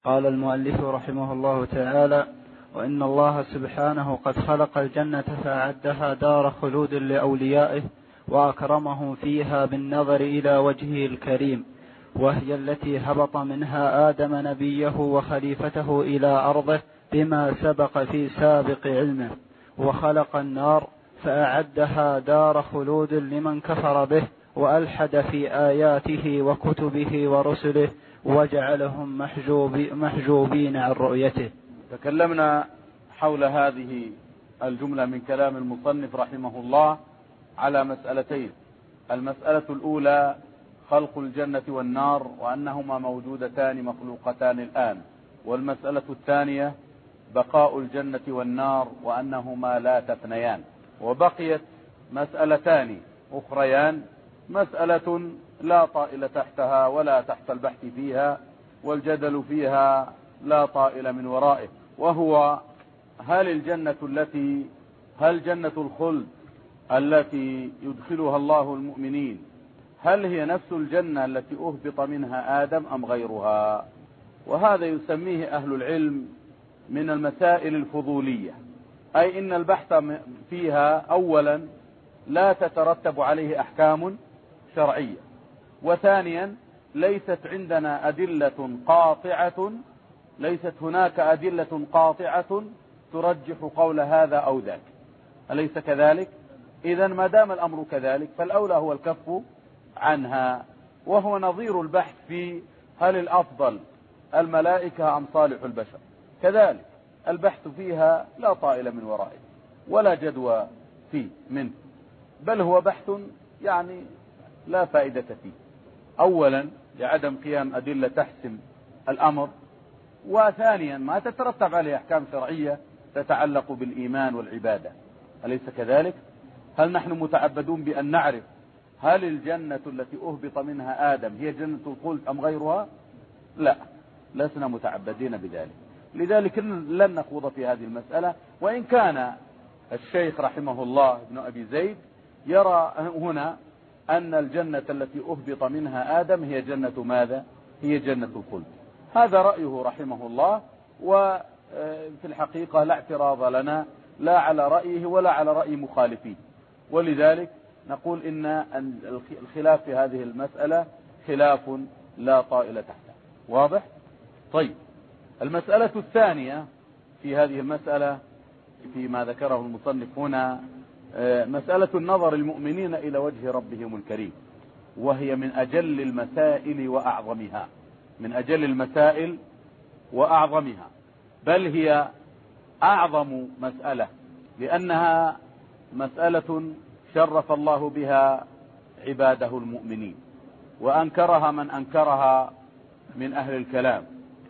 قال المؤلف رحمه الله تعالى: وإن الله سبحانه قد خلق الجنة فأعدها دار خلود لأوليائه وأكرمهم فيها بالنظر إلى وجهه الكريم، وهي التي هبط منها آدم نبيه وخليفته إلى أرضه بما سبق في سابق علمه. وخلق النار فأعدها دار خلود لمن كفر به وألحد في آياته وكتبه ورسله وجعلهم محجوبين عن رؤيته. تكلمنا حول هذه الجملة من كلام المصنف رحمه الله على مسألتين: المسألة الأولى خلق الجنة والنار وأنهما موجودتان مخلوقتان الآن، والمسألة الثانية بقاء الجنة والنار وأنهما لا تفنيان. وبقيت مسألتان أخريان: مسألة لا طائل تحتها ولا تحت البحث فيها والجدل فيها لا طائل من ورائه، وهو هل جنة الخلد التي يدخلها الله المؤمنين هل هي نفس الجنة التي أهبط منها آدم أم غيرها؟ وهذا يسميه أهل العلم من المسائل الفضولية، أي إن البحث فيها أولا لا تترتب عليه أحكام شرعية، وثانيا ليست عندنا أدلة قاطعة، ليست هناك أدلة قاطعة ترجح قول هذا أو ذاك، أليس كذلك؟ إذن ما دام الأمر كذلك فالأولى هو الكف عنها، وهو نظير البحث في هل الأفضل الملائكة أم صالح البشر، كذلك البحث فيها لا طائل من ورائه ولا جدوى فيه منه، بل هو بحث يعني لا فائدة فيه، أولا لعدم قيام أدلة تحسم الأمر، وثانيا ما تترتب عليه أحكام شرعية تتعلق بالإيمان والعبادة، أليس كذلك؟ هل نحن متعبدون بأن نعرف هل الجنة التي أهبط منها آدم هي جنة الخلد أم غيرها؟ لا، لسنا متعبدين بذلك، لذلك لن نخوض في هذه المسألة. وإن كان الشيخ رحمه الله ابن أبي زيد يرى هنا أن الجنة التي أهبط منها آدم هي جنة ماذا؟ هي جنة الخلد. هذا رأيه رحمه الله، وفي الحقيقة لا اعتراض لنا لا على رأيه ولا على رأي مخالفيه، ولذلك نقول إن الخلاف في هذه المسألة خلاف لا طائل تحته. واضح؟ طيب، المسألة الثانية في هذه المسألة فيما ذكره المصنف هنا مسألة النظر المؤمنين إلى وجه ربهم الكريم، وهي من أجل المسائل وأعظمها، من أجل المسائل وأعظمها، بل هي أعظم مسألة، لأنها مسألة شرف الله بها عباده المؤمنين، وأنكرها من أنكرها من أهل الكلام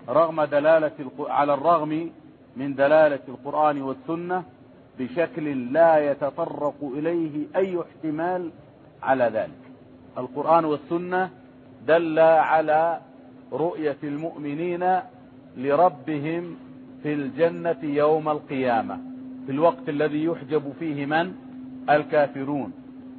على الرغم من دلالة القرآن والسنة بشكل لا يتطرق إليه أي احتمال على ذلك. القرآن والسنة دل على رؤية المؤمنين لربهم في الجنة يوم القيامة، في الوقت الذي يحجب فيه من؟ الكافرون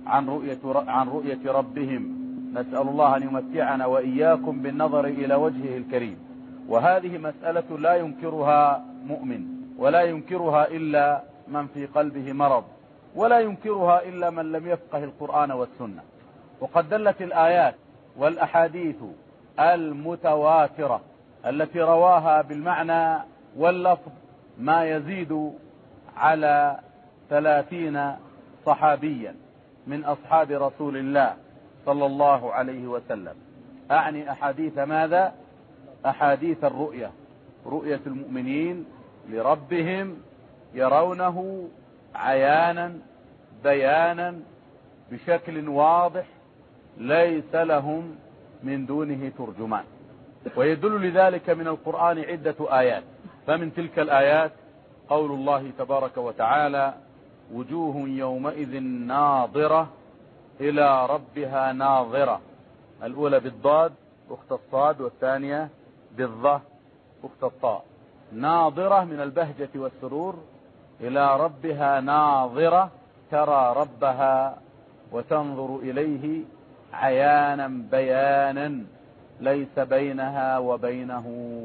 عن رؤية ربهم. نسأل الله أن يمتعنا وإياكم بالنظر إلى وجهه الكريم، وهذه مسألة لا ينكرها مؤمن، ولا ينكرها إلا من في قلبه مرض، ولا ينكرها إلا من لم يفقه القرآن والسنة. وقد دلت الآيات والأحاديث المتواترة التي رواها بالمعنى واللفظ ما يزيد على 30 صحابيا من أصحاب رسول الله صلى الله عليه وسلم، أعني أحاديث ماذا؟ أحاديث الرؤية، رؤية المؤمنين لربهم يرونه عيانا بيانا بشكل واضح ليس لهم من دونه ترجمان. ويدل لذلك من القرآن عدة آيات، فمن تلك الآيات قول الله تبارك وتعالى: وجوه يومئذ ناظرة إلى ربها ناظرة، الأولى بالضاد أخت الصاد، والثانية بالظه أخت الطاء، ناظرة من البهجة والسرور، إلى ربها ناظرة ترى ربها وتنظر إليه عيانا بيانا ليس بينها وبينه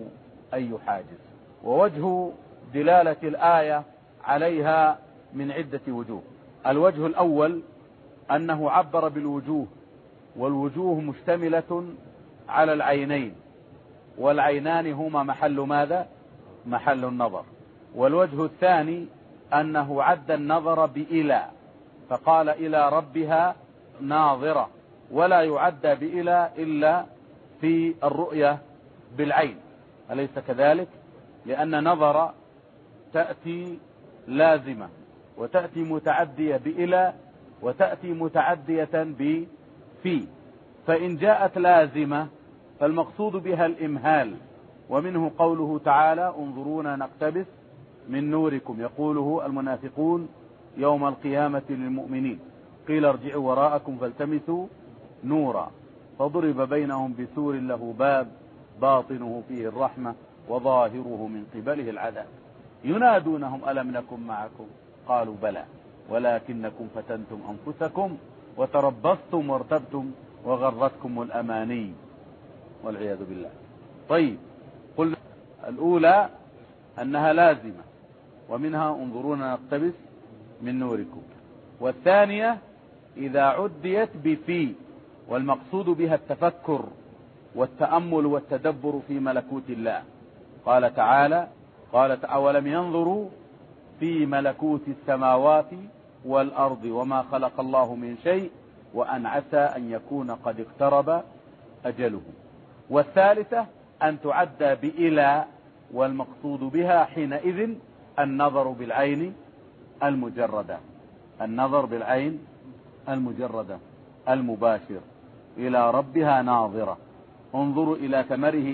أي حاجز. ووجه دلالة الآية عليها من عدة وجوه. الوجه الأول أنه عبر بالوجوه، والوجوه مشتملة على العينين، والعينان هما محل ماذا؟ محل النظر. والوجه الثاني أنه عد النظر بإلى، فقال إلى ربها ناظرة، ولا يعد بإلى إلا في الرؤية بالعين، أليس كذلك؟ لأن نظر تأتي لازمة، وتأتي متعدية بإلى، وتأتي متعدية بفي. فإن جاءت لازمة فالمقصود بها الإمهال، ومنه قوله تعالى انظرونا نقتبس من نوركم، يقوله المنافقون يوم القيامة للمؤمنين قيل ارجعوا وراءكم فالتمسوا نورا فضرب بينهم بسور له باب باطنه فيه الرحمة وظاهره من قبله العذاب ينادونهم ألم نكن معكم قالوا بلى ولكنكم فتنتم أنفسكم وتربصتم وارتبتم وغرتكم الأماني والعياذ بالله. طيب، قلنا الأولى أنها لازمة، ومنها انظرونا نقتبس من نوركم. والثانية إذا عديت بفي، والمقصود بها التفكر والتأمل والتدبر في ملكوت الله. قال تعالى أولم ينظروا في ملكوت السماوات والأرض وما خلق الله من شيء وأن عسى أن يكون قد اقترب أجله. والثالثة أن تعدى بإلى، والمقصود بها حينئذ النظر بالعين المجردة، النظر بالعين المجردة المباشر. إلى ربها ناظرة، انظروا إلى ثمره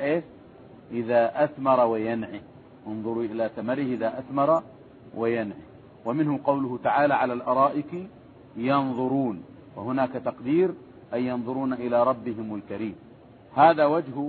إذا أثمر وينعي، انظروا إلى ثمره إذا أثمر وينعي. ومنه قوله تعالى على الأرائك ينظرون، وهناك تقدير أي ينظرون إلى ربهم الكريم. هذا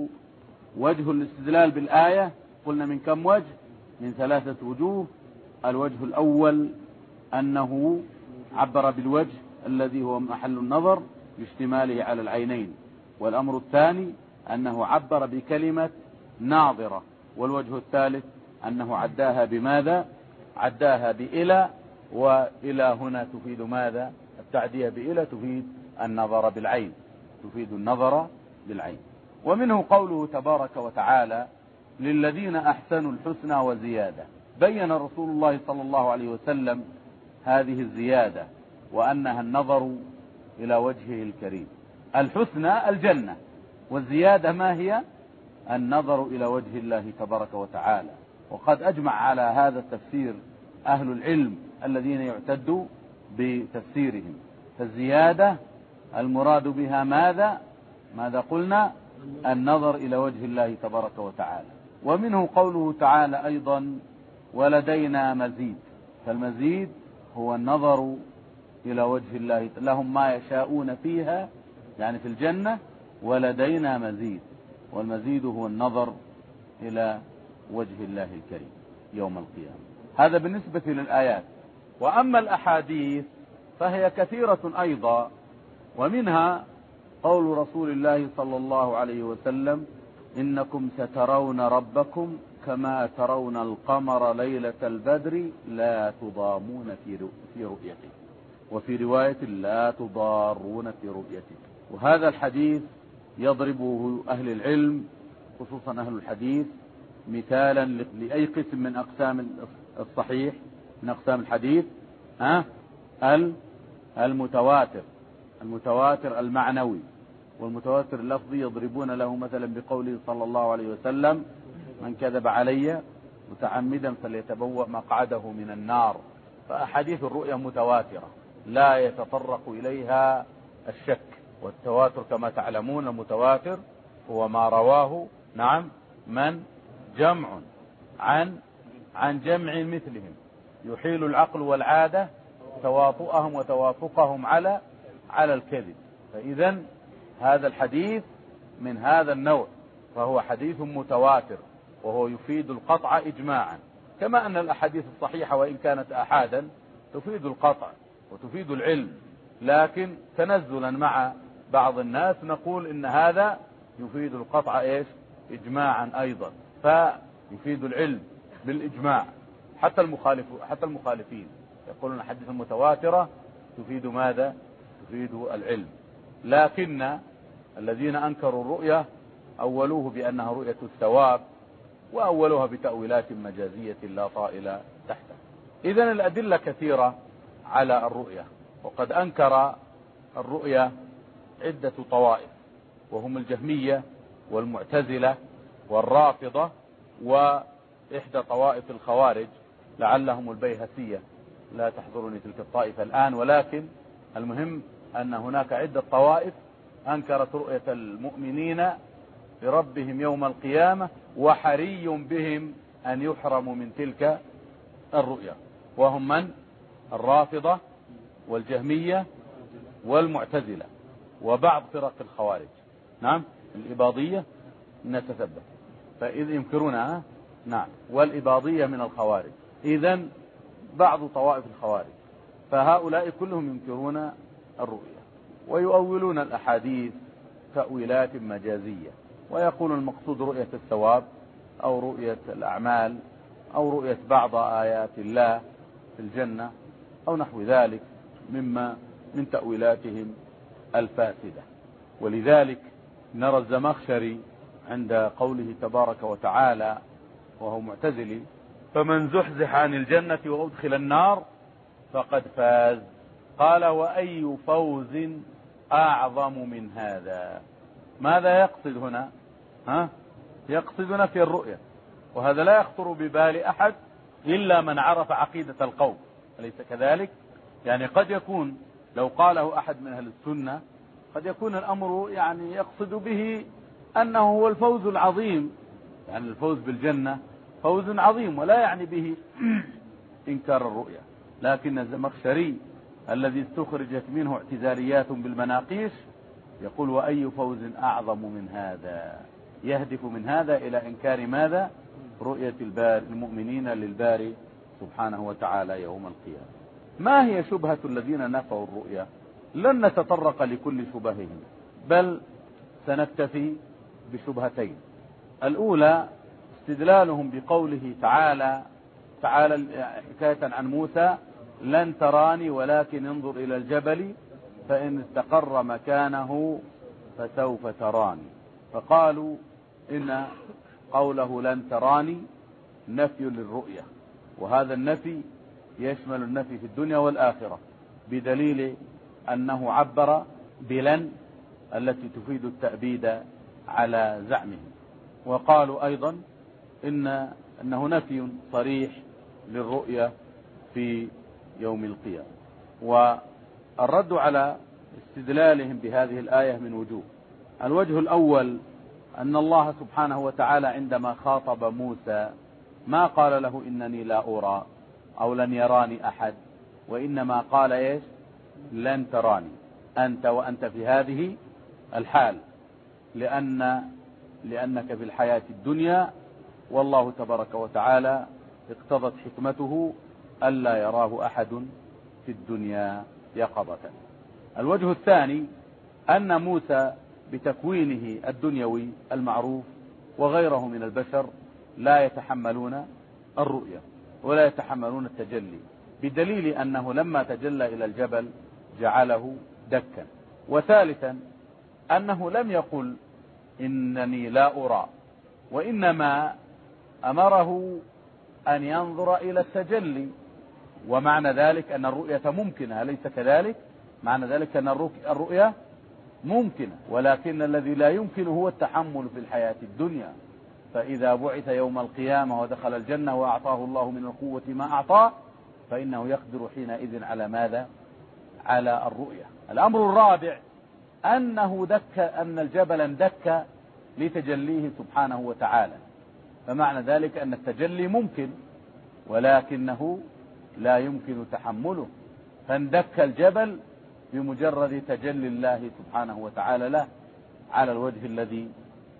وجه الاستدلال بالآية. قلنا من كم وجه؟ من 3 وجوه. الوجه الأول أنه عبر بالوجه الذي هو محل النظر باشتماله على العينين. والأمر الثاني أنه عبر بكلمة ناظرة. والوجه الثالث أنه عداها بماذا؟ عداها بإلى، وإلى هنا تفيد ماذا؟ التعدية بإلى تفيد النظر بالعين، تفيد النظر بالعين. ومنه قوله تبارك وتعالى للذين أحسنوا الحسنى وزيادة. بين رسول الله صلى الله عليه وسلم هذه الزيادة وأنها النظر إلى وجهه الكريم. الحسنى الجنة، والزيادة ما هي؟ النظر إلى وجه الله تبارك وتعالى. وقد أجمع على هذا التفسير أهل العلم الذين يعتدوا بتفسيرهم. فالزيادة المراد بها ماذا قلنا؟ النظر إلى وجه الله تبارك وتعالى. ومنه قوله تعالى أيضا ولدينا مزيد. فالمزيد هو النظر إلى وجه الله، لهم ما يشاءون فيها يعني في الجنة، ولدينا مزيد. والمزيد هو النظر إلى وجه الله الكريم يوم القيامة. هذا بالنسبة للآيات. وأما الأحاديث فهي كثيرة أيضا، ومنها قول رسول الله صلى الله عليه وسلم إنكم سترون ربكم كما ترون القمر ليلة البدر لا تضامون في رؤيته، وفي رواية لا تضارون في رؤيته. وهذا الحديث يضربه أهل العلم خصوصا أهل الحديث مثالا لأي قسم من أقسام الصحيح من أقسام الحديث. المتواتر المعنوي والمتواتر اللفظي يضربون له مثلا بقوله صلى الله عليه وسلم من كذب علي متعمدا فليتبوأ مقعده من النار. فأحاديث الرؤيا متواترة لا يتطرق إليها الشك. والتواتر كما تعلمون المتواتر هو ما رواه من جمع عن جمع مثلهم يحيل العقل والعادة تواطؤهم وتوافقهم على الكذب. فإذا هذا الحديث من هذا النوع، فهو حديث متواتر وهو يفيد القطع إجماعا، كما أن الأحاديث الصحيحة وإن كانت آحادا تفيد القطع وتفيد العلم، لكن تنزلا مع بعض الناس نقول إن هذا يفيد القطع إجماعا أيضا. فيفيد العلم بالإجماع. حتى المخالفين يقولون الحديث المتواترة تفيد ماذا؟ تفيد العلم. لكن الذين أنكروا الرؤية أولوه بأنها رؤية الثواب، وأولوها بتأويلات مجازية لا طائل تحتها. إذن الأدلة كثيرة على الرؤية، وقد أنكر الرؤية عدة طوائف، وهم الجهمية والمعتزلة والرافضة وإحدى طوائف الخوارج، لعلهم البيهسية، لا تحضرني تلك الطائفة الآن، ولكن المهم أن هناك عدة طوائف أنكرت رؤية المؤمنين لربهم يوم القيامة، وحري بهم أن يحرموا من تلك الرؤية، وهم من؟ الرافضة والجهمية والمعتزلة وبعض فرق الخوارج. نعم، الإباضية نتثبت، فإذ ينكرونها. نعم، والإباضية من الخوارج، إذن بعض طوائف الخوارج، فهؤلاء كلهم ينكرون الرؤية ويؤولون الأحاديث تأويلات مجازية، ويقول المقصود رؤية الثواب أو رؤية الأعمال أو رؤية بعض آيات الله في الجنة أو نحو ذلك مما من تأويلاتهم الفاسدة. ولذلك نرى الزمخشري عند قوله تبارك وتعالى وهو معتزلي: فمن زحزح عن الجنة وأدخل النار فقد فاز، قال: وأي فوز أعظم من هذا؟ ماذا يقصد هنا؟ يقصد نفي الرؤية، وهذا لا يخطر ببال أحد إلا من عرف عقيدة القوم، أليس كذلك؟ يعني قد يكون لو قاله أحد من أهل السنة قد يكون الأمر يعني يقصد به أنه هو الفوز العظيم، يعني الفوز بالجنة فوز عظيم، ولا يعني به إنكار الرؤية. لكن الزمخشري الذي استخرجت منه اعتزاليات بالمناقيش يقول: وأي فوز أعظم من هذا؟ يهدف من هذا إلى إنكار ماذا؟ رؤية المؤمنين للباري سبحانه وتعالى يوم القيامة. ما هي شبهة الذين نفوا الرؤية؟ لن نتطرق لكل شبههم، بل سنكتفي بشبهتين. الأولى استدلالهم بقوله تعالى حكاية عن موسى: لن تراني ولكن انظر إلى الجبل فإن استقر مكانه فسوف تراني. فقالوا إن قوله لن تراني نفي للرؤية، وهذا النفي يشمل النفي في الدنيا والآخرة، بدليل أنه عبر بلن التي تفيد التأبيد على زعمهم. وقالوا أيضا إنه نفي صريح للرؤية في يوم القيامة. والرد على استدلالهم بهذه الآية من وجوه. الوجه الأول أن الله سبحانه وتعالى عندما خاطب موسى ما قال له إنني لا أرى أو لن يراني أحد، وإنما قال إيش؟ لن تراني أنت وأنت في هذه الحال، لأنك في الحياة الدنيا، والله تبارك وتعالى اقتضت حكمته ألا يراه أحد في الدنيا يقظة. الوجه الثاني أن موسى بتكوينه الدنيوي المعروف وغيره من البشر لا يتحملون الرؤية ولا يتحملون التجلي، بدليل أنه لما تجلى إلى الجبل جعله دكا. وثالثا أنه لم يقل إنني لا أرى، وإنما أمره أن ينظر إلى التجلي، ومعنى ذلك أن الرؤية ممكنة، أليس كذلك؟ معنى ذلك أن الرؤية ممكنة، ولكن الذي لا يمكن هو التحمل في الحياة الدنيا. فإذا بعث يوم القيامة ودخل الجنة وأعطاه الله من القوة ما أعطاه فإنه يقدر حينئذ على ماذا؟ على الرؤية. الأمر الرابع أن الجبل اندك لتجليه سبحانه وتعالى، فمعنى ذلك أن التجلي ممكن ولكنه لا يمكن تحمله، فاندك الجبل بمجرد تجلي الله سبحانه وتعالى له على الوجه الذي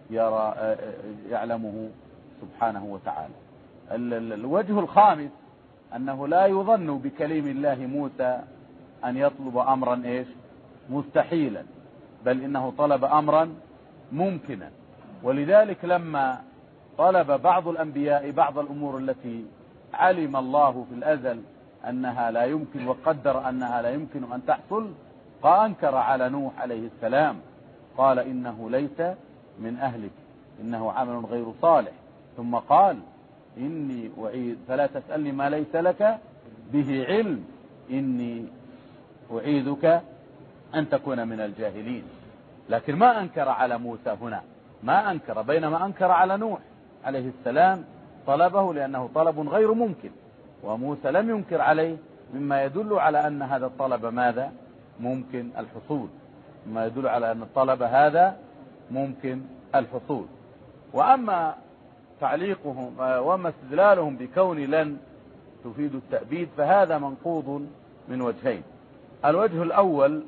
يعلمه سبحانه وتعالى. الوجه الخامس أنه لا يظن بكليم الله موسى أن يطلب أمرا مستحيلا، بل إنه طلب أمرا ممكنا. ولذلك لما طلب بعض الأنبياء بعض الأمور التي علم الله في الأزل أنها لا يمكن وقدر أنها لا يمكن أن تحصل، فأنكر على نوح عليه السلام، قال إنه ليس من أهلك إنه عمل غير صالح، ثم قال إني أعيد فلا تسألني ما ليس لك به علم إني أعيذك أن تكون من الجاهلين. لكن ما أنكر على موسى هنا، ما أنكر، بينما أنكر على نوح عليه السلام طلبه لأنه طلب غير ممكن، وموسى لم ينكر عليه، مما يدل على أن هذا الطلب ماذا؟ ممكن الحصول، مما يدل على أن الطلب هذا ممكن الحصول. وأما تعليقهم وما استدلالهم بكون لن تفيد التأبيد فهذا منقوض من وجهين. الوجه الأول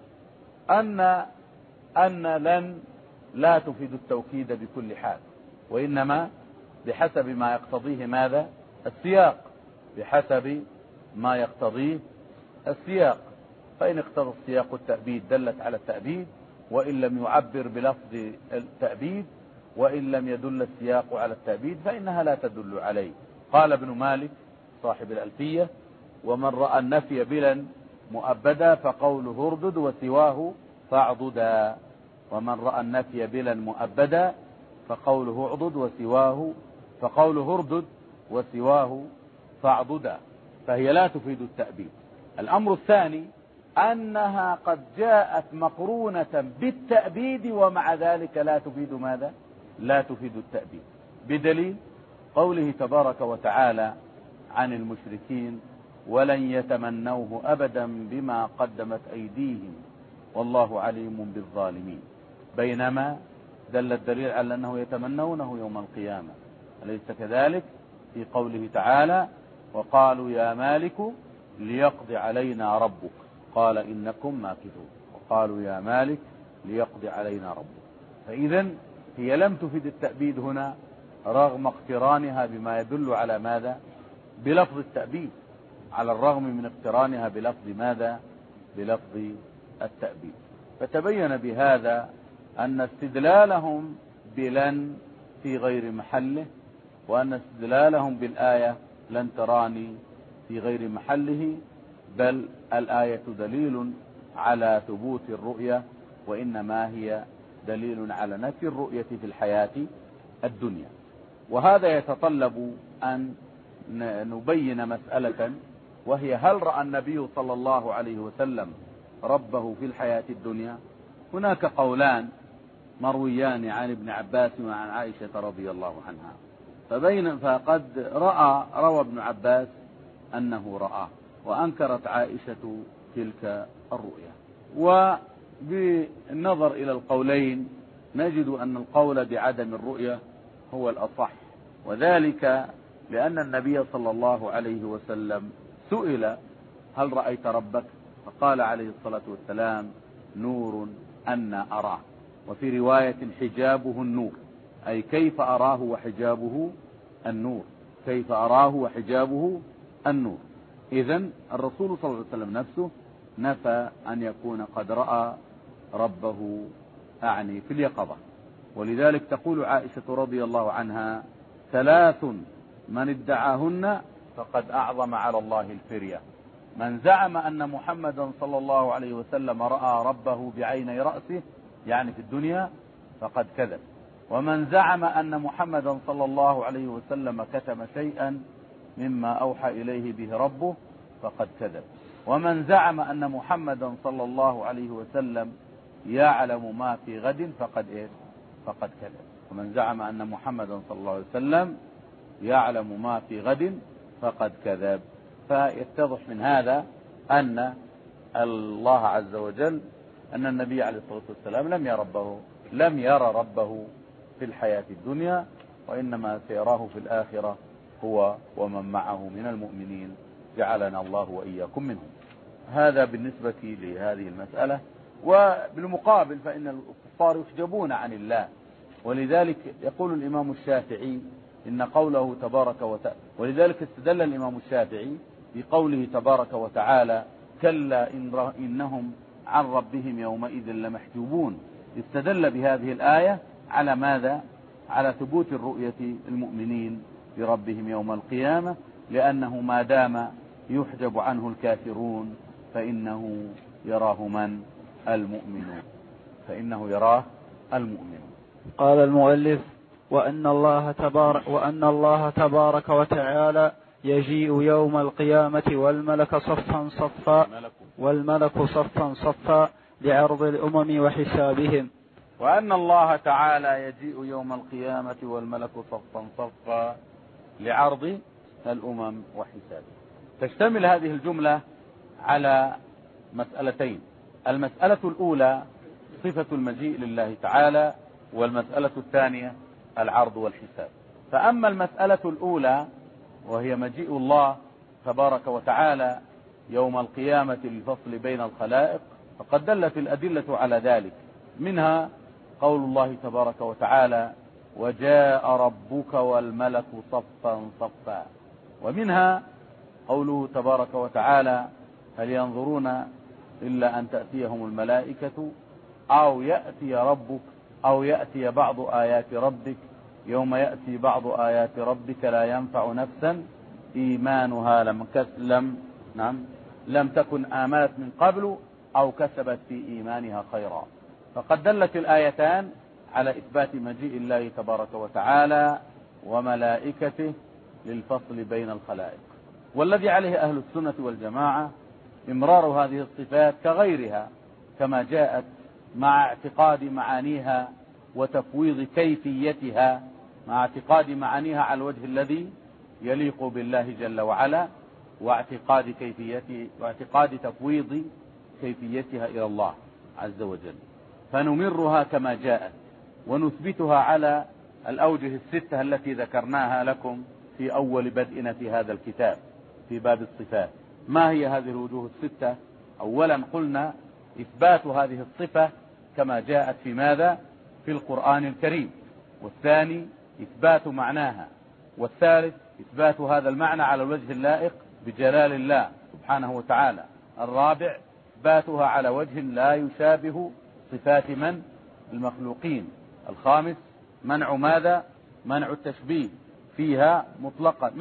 أن لن لا تفيد التوكيد بكل حال، وإنما بحسب ما يقتضيه ماذا؟ السياق، بحسب ما يقتضيه السياق، فإن اقتضى السياق التأبيد دلت على التأبيد، وإن لم يعبر بلفظ التأبيد، وإن لم يدل السياق على التأبيد فإنها لا تدل عليه. قال ابن مالك صاحب الألفية: ومن رأى النفي بلا مؤبدا فقوله اردد وسواه فاعضدا. ومن رأى النفي بلا مؤبدا فقوله اعضد وسواه فقوله اردد وسواه فاعضدا، فهي لا تفيد التأبيد. الأمر الثاني أنها قد جاءت مقرونة بالتأبيد ومع ذلك لا تفيد ماذا؟ لا تفيد التأبيد، بدليل قوله تبارك وتعالى عن المشركين: ولن يتمنوه أبدا بما قدمت أيديهم والله عليم بالظالمين، بينما دل الدليل على أنه يتمنونه يوم القيامة، أليس كذلك؟ في قوله تعالى: وقالوا يا مالك ليقضي علينا ربك قال إنكم ماكثون، وقالوا يا مالك ليقضي علينا ربك. فإذا هي لم تفد التأبيد هنا رغم اقترانها بما يدل على ماذا؟ بلفظ التأبيد، على الرغم من اقترانها بلفظ ماذا؟ بلفظ التأبيد. فتبين بهذا أن استدلالهم بلن في غير محله، وأن استدلالهم بالآية لن تراني في غير محله، بل الآية دليل على ثبوت الرؤية، وإنما هي دليل على نفي الرؤية في الحياة الدنيا. وهذا يتطلب أن نبين مسألة، وهي: هل رأى النبي صلى الله عليه وسلم ربه في الحياة الدنيا؟ هناك قولان مرويان عن ابن عباس وعن عائشة رضي الله عنها، فقد روى ابن عباس أنه رآه، وأنكرت عائشة تلك الرؤيا. وبالنظر إلى القولين نجد أن القول بعدم الرؤية هو الأصح، وذلك لأن النبي صلى الله عليه وسلم سئل: هل رأيت ربك؟ فقال عليه الصلاة والسلام: نور أن أراه. وفي رواية: حجابه النور، أي كيف أراه وحجابه النور، كيف أراه وحجابه النور. إذن الرسول صلى الله عليه وسلم نفسه نفى أن يكون قد رأى ربه أعني في اليقظة. ولذلك تقول عائشة رضي الله عنها: ثلاث من ادعاهن فقد أعظم على الله الفرية: من زعم أن محمدا صلى الله عليه وسلم رأى ربه بعيني رأسه يعني في الدنيا فقد كذب، ومن زعم أن محمدا صلى الله عليه وسلم كتم شيئا مما أوحى إليه به ربه فقد كذب، ومن زعم أن محمدا صلى الله عليه وسلم يعلم ما في غد فقد كذب، ومن زعم أن محمدا صلى الله عليه وسلم يعلم ما في غد فقد كذب. فيتضح من هذا أن الله عز وجل أن النبي عليه الصلاة والسلام لم يرى ربه في الحياة الدنيا، وإنما سيراه في الآخرة هو ومن معه من المؤمنين، جعلنا الله وإياكم منهم. هذا بالنسبة لهذه المسألة. وبالمقابل فإن الكفار يحجبون عن الله، ولذلك يقول الإمام الشافعي إن قوله تبارك وتعالى، ولذلك استدل الإمام الشافعي بقوله تبارك وتعالى: كلا إنهم عن ربهم يومئذ لمحجوبون، استدل بهذه الآية على ماذا؟ على ثبوت الرؤية المؤمنين لربهم يوم القيامة، لأنه ما دام يحجب عنه الكافرون فإنه يراه من؟ المؤمنون، فإنه يراه المؤمنون. قال المؤلف: وأن الله تبارك وتعالى يجيء يوم القيامة والملك صفا صفا لعرض الأمم وحسابهم. وأن الله تعالى يجيء يوم القيامة والملك صفا صفا لعرض الأمم وحسابهم. تشتمل هذه الجملة على مسألتين: المسألة الأولى صفة المجيء لله تعالى، والمسألة الثانية العرض والحساب. فأما المسألة الأولى وهي مجيء الله تبارك وتعالى يوم القيامة للفصل بين الخلائق، فقد دلت الأدلة على ذلك، منها قول الله تبارك وتعالى: وجاء ربك والملك صفا صفا، ومنها قوله تبارك وتعالى: هل ينظرون إلا أن تأتيهم الملائكة أو يأتي ربك أو يأتي بعض آيات ربك يوم يأتي بعض آيات ربك لا ينفع نفسا إيمانها لم تكن آمنت من قبل أو كسبت في إيمانها خيرا. فقد دلت الآيتان على إثبات مجيء الله تبارك وتعالى وملائكته للفصل بين الخلائق، والذي عليه أهل السنة والجماعة إمرار هذه الصفات كغيرها كما جاءت، مع اعتقاد معانيها وتفويض كيفيتها، مع اعتقاد معانيها على الوجه الذي يليق بالله جل وعلا، واعتقاد تفويض كيفيتها إلى الله عز وجل. فنمرها كما جاءت ونثبتها على الأوجه الستة التي ذكرناها لكم في أول بدءنا في هذا الكتاب في باب الصفات. ما هي هذه الوجوه الستة؟ أولا قلنا إثبات هذه الصفة كما جاءت في ماذا؟ في القرآن الكريم. والثاني إثبات معناها. والثالث إثبات هذا المعنى على الوجه اللائق بجلال الله سبحانه وتعالى. الرابع إثباتها على وجه لا يشابه صفات من؟ المخلوقين. الخامس منع ماذا؟ منع التشبيه فيها مطلقا،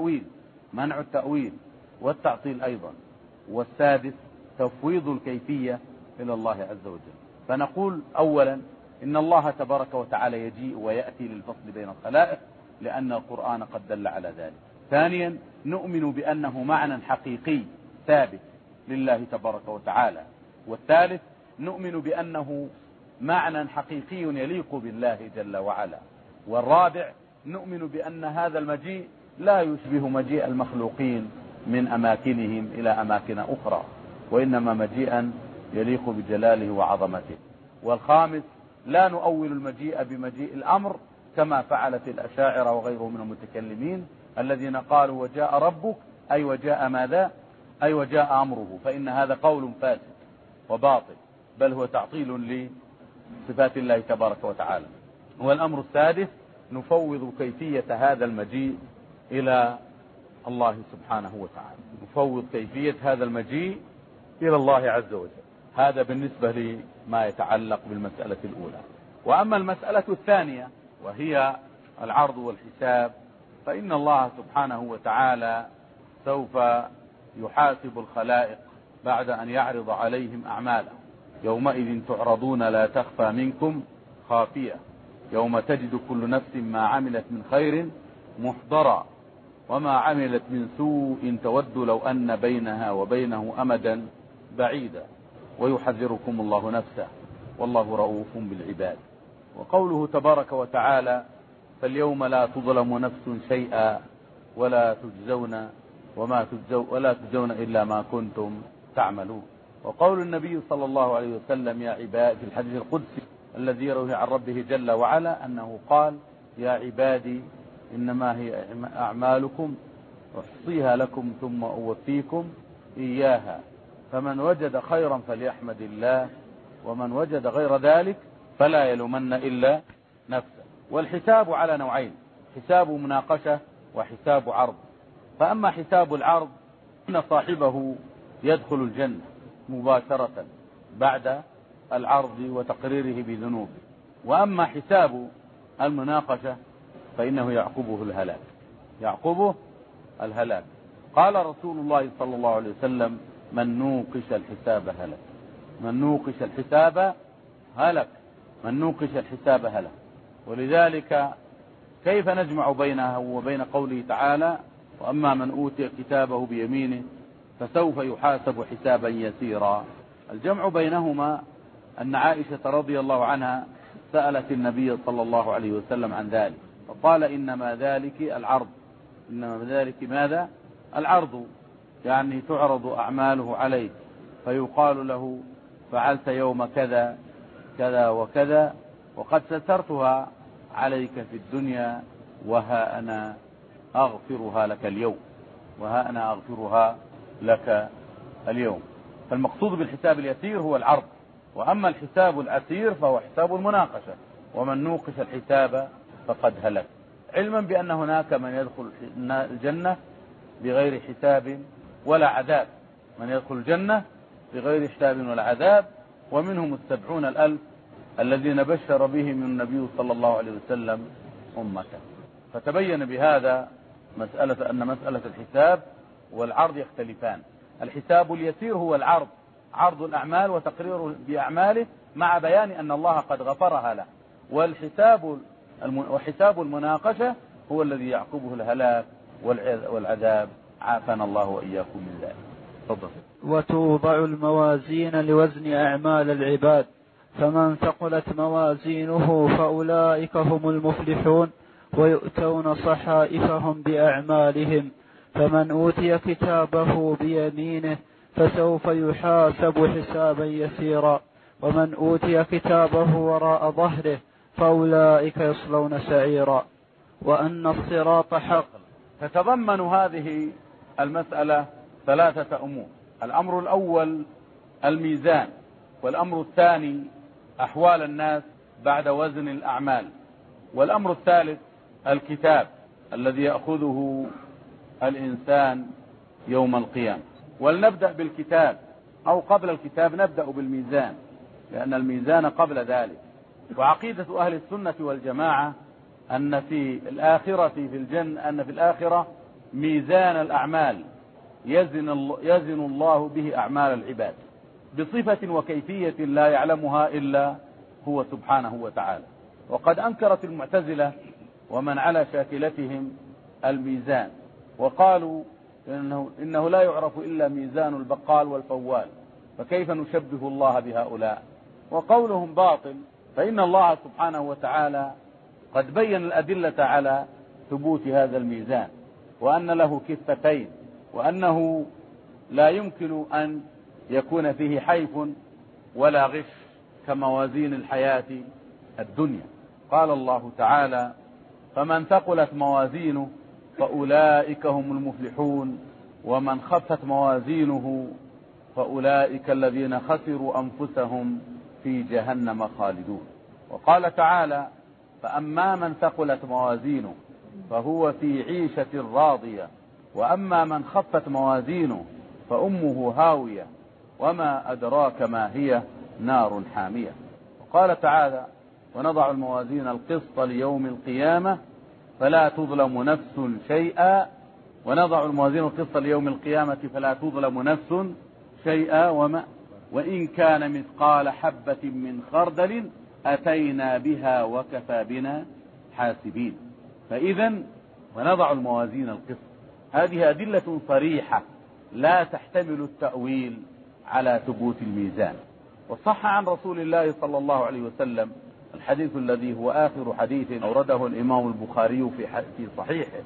منع التأويل والتعطيل أيضا. والسادس تفويض الكيفية إلى الله عز وجل. فنقول أولا إن الله تبارك وتعالى يجيء ويأتي للفصل بين الخلائق لأن القرآن قد دل على ذلك. ثانيا نؤمن بأنه معنى حقيقي ثابت لله تبارك وتعالى. والثالث نؤمن بأنه معنى حقيقي يليق بالله جل وعلا. والرابع نؤمن بأن هذا المجيء لا يشبه مجيء المخلوقين من أماكنهم إلى أماكن أخرى، وإنما مجيئا يليق بجلاله وعظمته. والخامس لا نؤول المجيء بمجيء الأمر كما فعلت الأشاعرة وغيرهم من المتكلمين الذين قالوا وجاء ربك أي وجاء ماذا؟ أي وجاء أمره، فإن هذا قول فاسد وباطل، بل هو تعطيل لصفات الله تبارك وتعالى. والأمر السادس نفوض كيفية هذا المجيء إلى الله سبحانه وتعالى، نفوض كيفية هذا المجيء إلى الله عز وجل. هذا بالنسبة لما يتعلق بالمسألة الأولى. وأما المسألة الثانية وهي العرض والحساب، فإن الله سبحانه وتعالى سوف يحاسب الخلائق بعد أن يعرض عليهم أعمالهم. يومئذ تعرضون لا تخفى منكم خافية، يوم تجد كل نفس ما عملت من خير محضرا وما عملت من سوء تود لو أن بينها وبينه أمدا بعيدا ويحذركم الله نفسه والله رؤوف بالعباد. وقوله تبارك وتعالى فاليوم لا تظلم نفس شيئا ولا تجزون إلا ما كنتم تعملون. وقول النبي صلى الله عليه وسلم يا عباد في الحديث القدسي الذي يروي عن ربه جل وعلا أنه قال يا عبادي إنما هي أعمالكم أحصيها لكم ثم أوفيكم إياها فمن وجد خيرا فليحمد الله ومن وجد غير ذلك فلا يلومن إلا نفسه. والحساب على نوعين: حساب مناقشة وحساب عرض. فأما حساب العرض إن صاحبه يدخل الجنة مباشرة بعد العرض وتقريره بذنوبه. وأما حساب المناقشة فإنه يعقبه الهلاك، يعقبه الهلاك. قال رسول الله صلى الله عليه وسلم: من نوقش الحساب هلك، من نوقش الحساب هلك، من نوقش الحساب هلك. ولذلك كيف نجمع بينه وبين قوله تعالى: وأما من أوتي كتابه بيمينه فسوف يحاسب حسابا يسيرا؟ الجمع بينهما أن عائشة رضي الله عنها سألت النبي صلى الله عليه وسلم عن ذلك، فقال: إنما ذلك العرض، إنما ذلك ماذا؟ العرض، يعني تعرض أعماله عليه فيقال له: فعلت يوم كذا كذا وكذا وقد سترتها عليك في الدنيا، وها أنا أغفرها لك اليوم، وها أنا أغفرها لك اليوم. فالمقصود بالحساب اليسير هو العرض، وأما الحساب العسير فهو حساب المناقشة. ومن نوقش الحساب فقد هلك، علما بأن هناك من يدخل الجنة بغير حساب ولا عذاب، من يدخل الجنة بغير حساب ولا عذاب، ومنهم 70,000 الذين بشر بهم النبي صلى الله عليه وسلم أمته. فتبين بهذا أن مسألة الحساب والعرض يختلفان. الحساب اليسير هو العرض، عرض الأعمال وتقرير بأعماله مع بيان أن الله قد غفرها له. وحساب المناقشة هو الذي يعقبه الهلاك والعذاب، عافانا الله وإياكم من ذلك. تفضل. وتوضع الموازين لوزن أعمال العباد، فمن ثقلت موازينه فأولئك هم المفلحون، ويؤتون صحائفهم بأعمالهم. فمن أوتي كتابه بيمينه فسوف يحاسب حسابا يسيرا، ومن أوتي كتابه وراء ظهره فأولئك يصلون سعيرا. وأن الصراط حق. تتضمن هذه المسألة 3 أمور: الأمر الأول الميزان، والأمر الثاني أحوال الناس بعد وزن الأعمال، والأمر الثالث الكتاب الذي يأخذه الإنسان يوم القيامة. ولنبدأ بالكتاب، أو قبل الكتاب نبدأ بالميزان، لأن الميزان قبل ذلك. وعقيدة أهل السنة والجماعة أن في الآخرة في الجنة، أن في الآخرة ميزان الأعمال يزن الله به أعمال العباد بصفة وكيفية لا يعلمها إلا هو سبحانه وتعالى. وقد أنكرت المعتزلة ومن على شاكلتهم الميزان، وقالوا إنه لا يعرف إلا ميزان البقال والفوال، فكيف نشبه الله بهؤلاء؟ وقولهم باطل، فإن الله سبحانه وتعالى قد بين الأدلة على ثبوت هذا الميزان، وأن له كفتين، وأنه لا يمكن أن يكون فيه حيف ولا غش كموازين الحياة الدنيا. قال الله تعالى: فمن ثقلت موازينه فأولئك هم المفلحون، ومن خفت موازينه فأولئك الذين خسروا أنفسهم في جهنم خالدون. وقال تعالى: فأما من ثقلت موازينه فهو في عيشة راضية، وأما من خفت موازينه فأمه هاوية، وما أدراك ما هي، نار حامية. وقال تعالى: ونضع الموازين القسط ليوم القيامة فلا تظلم نفس شيئا، ونضع الموازين القسط ليوم القيامة فلا تظلم نفس شيئا وإن كان مثقال حبة من خردل أتينا بها وكفى بنا حاسبين. فإذا ونضع الموازين القسط، هذه أدلة صريحة لا تحتمل التأويل على ثبوت الميزان. وصح عن رسول الله صلى الله عليه وسلم الحديث الذي هو آخر حديث أورده الإمام البخاري في صحيحه: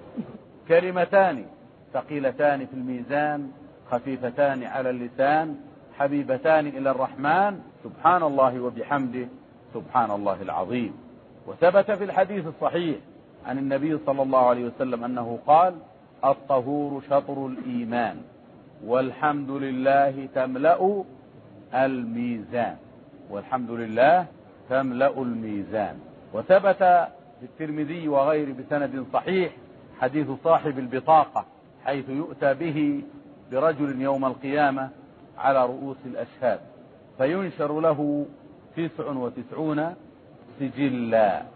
كلمتان ثقيلتان في الميزان خفيفتان على اللسان حبيبتان إلى الرحمن سبحان الله وبحمده سبحان الله العظيم. وثبت في الحديث الصحيح عن النبي صلى الله عليه وسلم أنه قال: الطهور شطر الإيمان، والحمد لله تملأ الميزان، والحمد لله تملأ الميزان. وثبت في الترمذي وغيره بسند صحيح حديث صاحب البطاقة، حيث يؤتى به برجل يوم القيامة على رؤوس الأشهاد فينشر له 99 سجلا،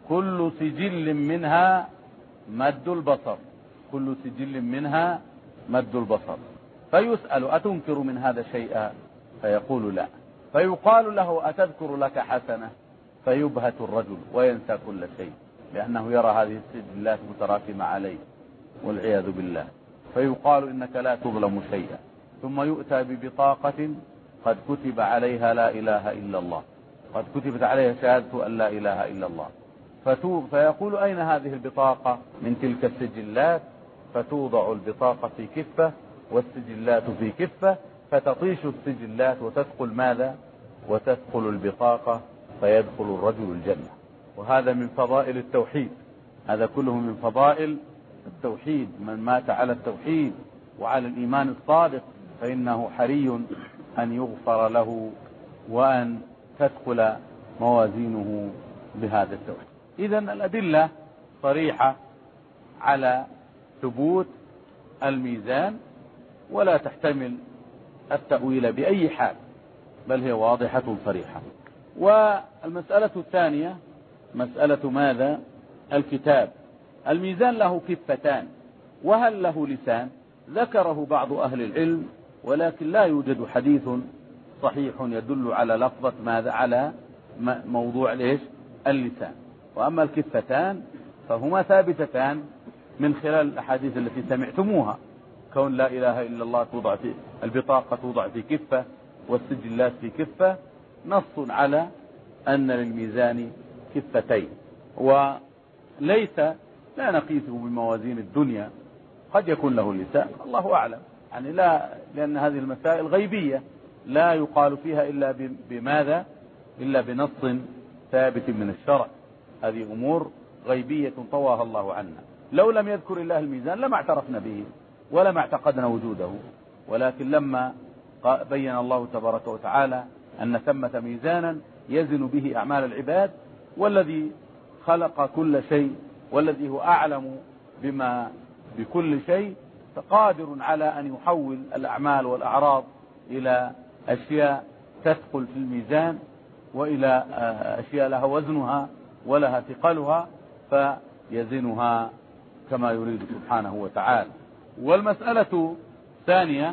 كل سجل منها مد البصر، كل سجل منها مد البصر. فيسأل أتنكر من هذا شيئا؟ فيقول لا. فيقال له أتذكر لك حسنة؟ فيبهت الرجل وينسى كل شيء، لأنه يرى هذه السجلات متراكمة عليه والعياذ بالله. فيقال إنك لا تظلم شيئا. ثم يؤتى ببطاقة قد كتب عليها لا إله إلا الله، قد كتبت عليها شهادة أن لا إله إلا الله. فيقول أين هذه البطاقة من تلك السجلات؟ فتوضع البطاقة في كفة والسجلات في كفة، فتطيش السجلات وتثقل ماذا؟ وتثقل البطاقة، فيدخل الرجل الجنة. وهذا من فضائل التوحيد، هذا كله من فضائل التوحيد. من مات على التوحيد وعلى الإيمان الصادق فإنه حري أن يغفر له وأن تثقل موازينه بهذا التوحيد. إذن الأدلة صريحة على ثبوت الميزان ولا تحتمل التأويل بأي حال، بل هي واضحة صريحة. والمسألة الثانية مسألة ماذا؟ الكتاب. الميزان له كفتان، وهل له لسان؟ ذكره بعض أهل العلم، ولكن لا يوجد حديث صحيح يدل على لفظة ماذا؟ على موضوع ليش؟ اللسان. وأما الكفتان فهما ثابتتان من خلال الأحاديث التي سمعتموها، كون لا إله إلا الله توضع في البطاقة، توضع في كفة والسجلات في كفة، نص على أن للميزان كفتين. وليس لا نقيسه بموازين الدنيا، قد يكون له لسان الله أعلم، يعني لا، لأن هذه المسائل غيبية لا يقال فيها إلا بماذا؟ إلا بنص ثابت من الشرع. هذه أمور غيبية طواها الله عنا. لو لم يذكر الله الميزان لما اعترفنا به ولما اعتقدنا وجوده، ولكن لما بين الله تبارك وتعالى أن ثمة ميزانا يزن به أعمال العباد، والذي خلق كل شيء والذي هو أعلم بكل شيء فقادر على أن يحول الأعمال والأعراض إلى أشياء تثقل في الميزان، وإلى أشياء لها وزنها ولها ثقلها فيزنها كما يريد سبحانه وتعالى. والمسألة الثانية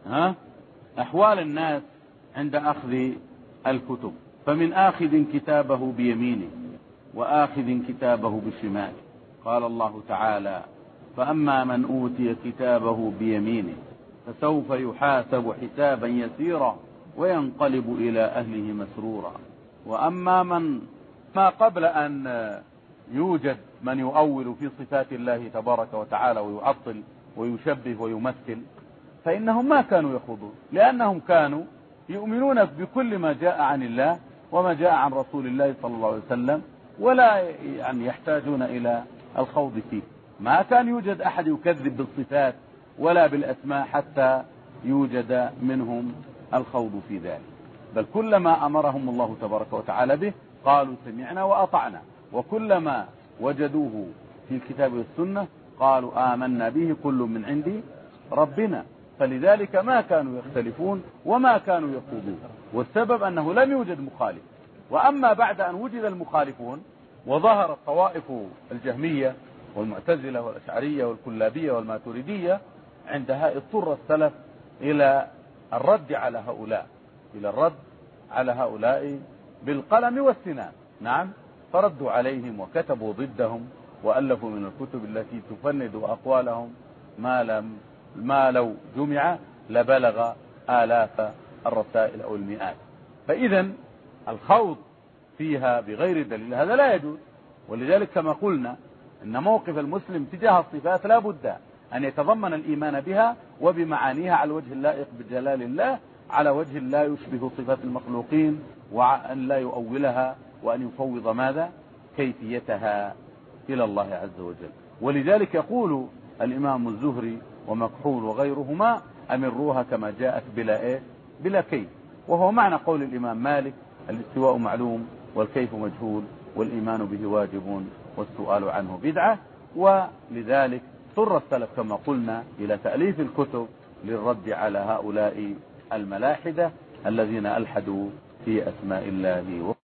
أحوال الناس عند أخذ الكتب. فمن آخذ كتابه بيمينه وآخذ كتابه بشماله. قال الله تعالى: فأما من أوتي كتابه بيمينه فسوف يحاسب حسابا يسيرا وينقلب إلى أهله مسرورا. وأما من ما قبل أن يوجد من يؤول في صفات الله تبارك وتعالى ويعطل ويشبه ويمثل، فإنهم ما كانوا يخوضون، لأنهم كانوا يؤمنون بكل ما جاء عن الله وما جاء عن رسول الله صلى الله عليه وسلم، ولا يعني يحتاجون إلى الخوض فيه. ما كان يوجد أحد يكذب بالصفات ولا بالأسماء حتى يوجد منهم الخوض في ذلك، بل كلما أمرهم الله تبارك وتعالى به قالوا سمعنا وأطعنا، وكلما وجدوه في الكتاب والسنة قالوا آمنا به كل من عند ربنا. فلذلك ما كانوا يختلفون وما كانوا يخوضون، والسبب أنه لم يوجد مخالف. وأما بعد أن وجد المخالفون وظهرت طوائف الجهمية والمعتزلة والأشعرية والكلابية والماتريدية، عندها اضطر السلف إلى الرد على هؤلاء، إلى الرد على هؤلاء بالقلم والسنان. نعم، فردوا عليهم وكتبوا ضدهم وألفوا من الكتب التي تفند أقوالهم ما لو جمع لبلغ آلاف الرسائل أو المئات. فإذا الخوض فيها بغير دليل هذا لا يجوز. ولذلك كما قلنا إن موقف المسلم تجاه الصفات لا بد أن يتضمن الإيمان بها وبمعانيها على الوجه اللائق بجلال الله، على وجه لا يشبه صفات المخلوقين، وأن لا يؤولها، وأن يفوض ماذا؟ كيفيتها إلى الله عز وجل. ولذلك يقول الإمام الزهري ومكحول وغيرهما: أمروها كما جاءت بلا كيف. وهو معنى قول الإمام مالك: الاستواء معلوم والكيف مجهول والإيمان به واجب والسؤال عنه بدعة. ولذلك اضطر السلف كما قلنا إلى تأليف الكتب للرد على هؤلاء الملاحدة الذين ألحدوا في أسماء الله